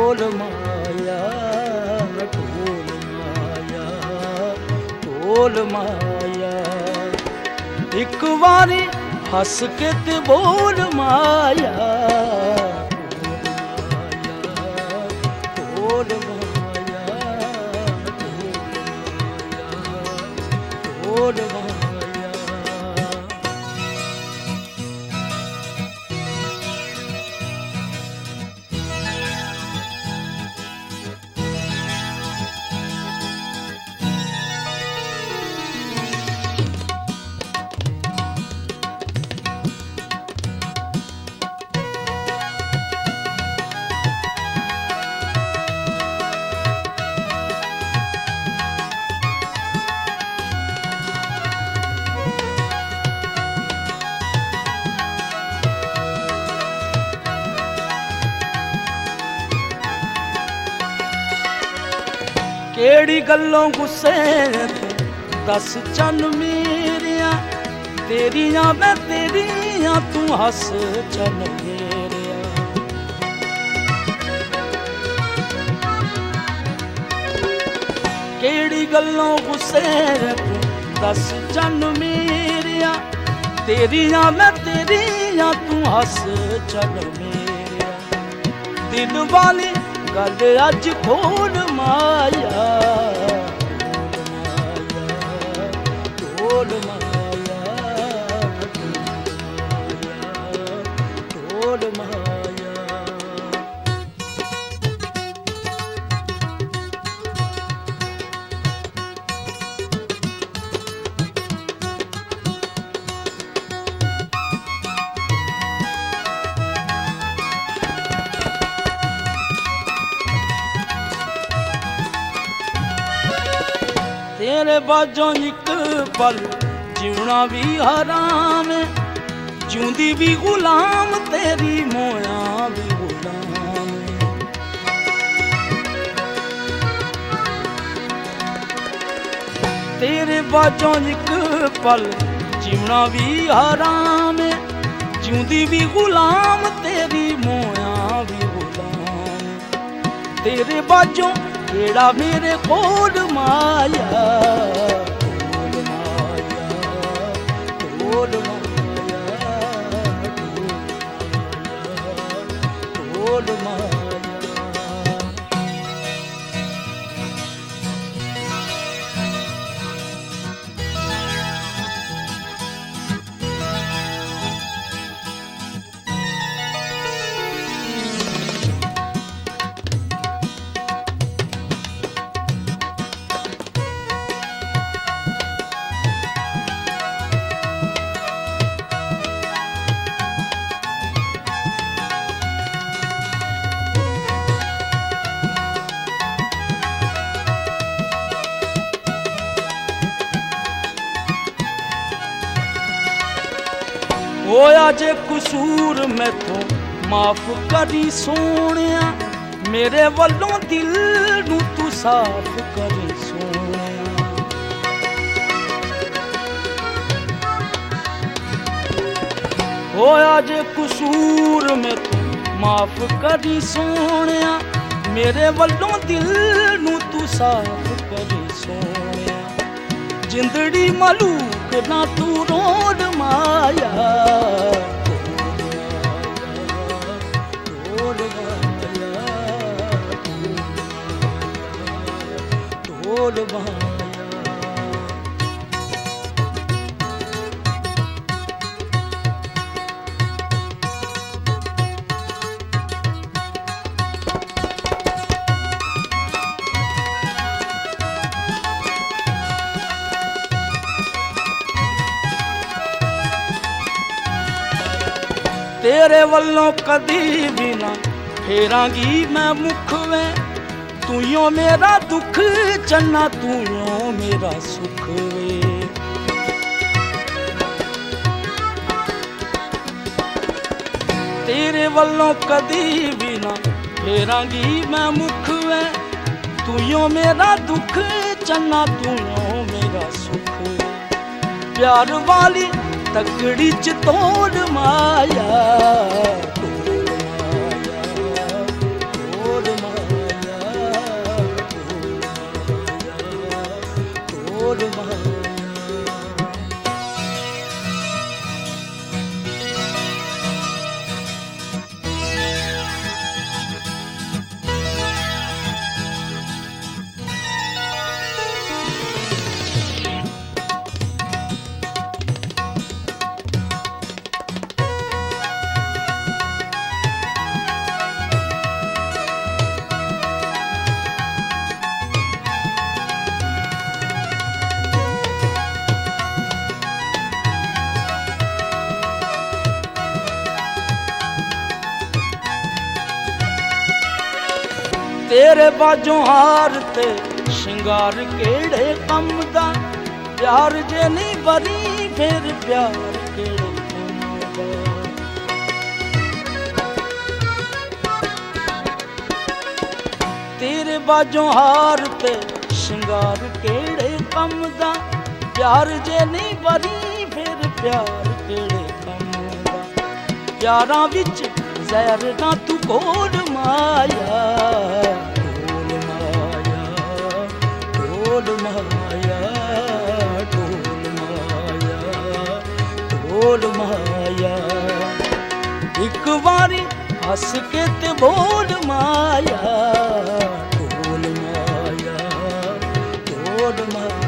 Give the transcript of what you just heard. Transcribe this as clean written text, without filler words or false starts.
ਢੋਲ ਮਾਇਆ, ਢੋਲ ਮਾਇਆ, ਢੋਲ ਮਾਇਆ। ਇੱਕ ਵਾਰੀ ਹੱਸ ਕੇ ਤੇ ਬੋਲ ਮਾਇਆ, ਢੋਲ ਮਾਇਆ, ਢੋਲ ਮਾਇਆ। ਕਿਹੜੀ ਗੱਲੋਂ ਗੁੱਸੇ ਤੂੰ ਦੱਸ ਚੰਨ ਮੇਰਿਆ, ਤੇਰੀਆਂ ਮੈਂ ਤੇਰੀਆਂ ਤੂੰ ਹੱਸ ਚੰਨ ਮੇਰਿਆ। ਕਿਹੜੀ ਗੱਲੋਂ ਗੁੱਸੇ ਤੂੰ ਦੱਸ ਚੰਨ ਮੇਰਿਆ, ਤੇਰੀਆਂ ਮੈਂ ਤੇਰੀਆਂ ਤੂੰ ਹੱਸ ਚੰਨ ਮੇਰਿਆ। ਦਿਲ ਵਾਲੀ ਗੱਲ ਅੱਜ ਖੋਲ ਮਾਇਆ, ਢੋਲ ਮਾਇਆ, ਢੋਲ ਮਾਇਆ। ਤੇਰੇ ਬਾਝੋਂ ਇੱਕ ਪਲ ਜਿਉਣਾ ਵੀ ਹਰਾਮ, ਜਿਉਂਦੀ ਵੀ ਗੁਲਾਮ ਤੇਰੀ ਮੋਇਆ ਵੀ ਗੁਲਾਮ। ਤੇਰੇ ਬਾਝੋਂ ਇੱਕ ਪਲ ਜਿਉਣਾ ਵੀ ਹਰਾਮ, ਜਿਉਂਦੀ ਵੀ ਗੁਲਾਮ ਤੇਰੀ ਮੋਇਆ ਵੀ ਗੁਲਾਮ। ਤੇਰੇ ਬਾਝੋਂ ਕਿਹੜਾ ਮੇਰੇ ਕੋਲ ਮਾਇਆ, ਢੋਲ ਮਾਇਆ, ਢੋਲ ਮਾਇਆ, ਢੋਲ ਮਾਇਆ। ਹੋਇਆ ਜੇ ਕਸੂਰ ਮੈਥੋਂ ਮਾਫ ਕਰੀ ਸੋਹਣਿਆ, ਮੇਰੇ ਵੱਲੋਂ ਦਿਲ ਨੂੰ ਤੂੰ ਸਾਫ਼ ਕਰੀ ਸੋਹਣਿਆ। ਹੋਇਆ ਜੇ ਕਸੂਰ ਮੈਥੋਂ ਮਾਫ ਕਰੀ ਸੋਹਣਿਆ, ਮੇਰੇ ਵੱਲੋਂ ਦਿਲ ਨੂੰ ਤੂੰ ਸਾਫ਼ ਕਰੀ ਸੋਹਣਿਆ। ਜਿੰਦੜੀ ਮਲੂਕ ਨਾ ਤੂੰ ਰੋਲ ਮਾਇਆ, ਢੋਲ ਮਾਇਆ, ਢੋਲ ਮਾਇਆ। ਤੇਰੇ ਵੱਲੋਂ ਕਦੀ ਵੀ ਨਾ ਫੇਰਾਂਗੀ ਮੈਂ ਮੁੱਖ ਵੇ, ਤੂੰ ਮੇਰਾ ਦੁੱਖ ਚੰਨਾ ਤੂੰ ਮੇਰਾ ਸੁੱਖ ਵੇ। ਤੇਰੇ ਵੱਲੋਂ ਕਦੀ ਵੀ ਨਾ ਫੇਰਾਂਗੀ ਮੈਂ ਮੁੱਖ ਵੇ, ਤੂੰ ਮੇਰਾ ਦੁੱਖ ਚੰਨਾ ਤੂੰ ਮੇਰਾ ਸੁੱਖ ਵੇ। ਪਿਆਰ ਵਾਲੀ ਤਕੜੀ ਚ ਤੋੜ ਮਾਇਆ, ਢੋਲ ਮਾਇਆ, ਢੋਲ ਮਾਇਆ। तेरे बाजों हार ते शिंगार केड़े कम दा प्यार जे नहीं बरी फिर प्यार केड़े कम दा तेरे बाजों हार ते शिंगार केड़े कम दा प्यार जे नहीं बरी फिर प्यार केड़े कम दा प्यारां विच ज़हर ना तू घोल माया ढोल माया ढोल माया ढोल माया ढोल माया एक बारी हस के ते बोल माया ढोल माया ढोल माया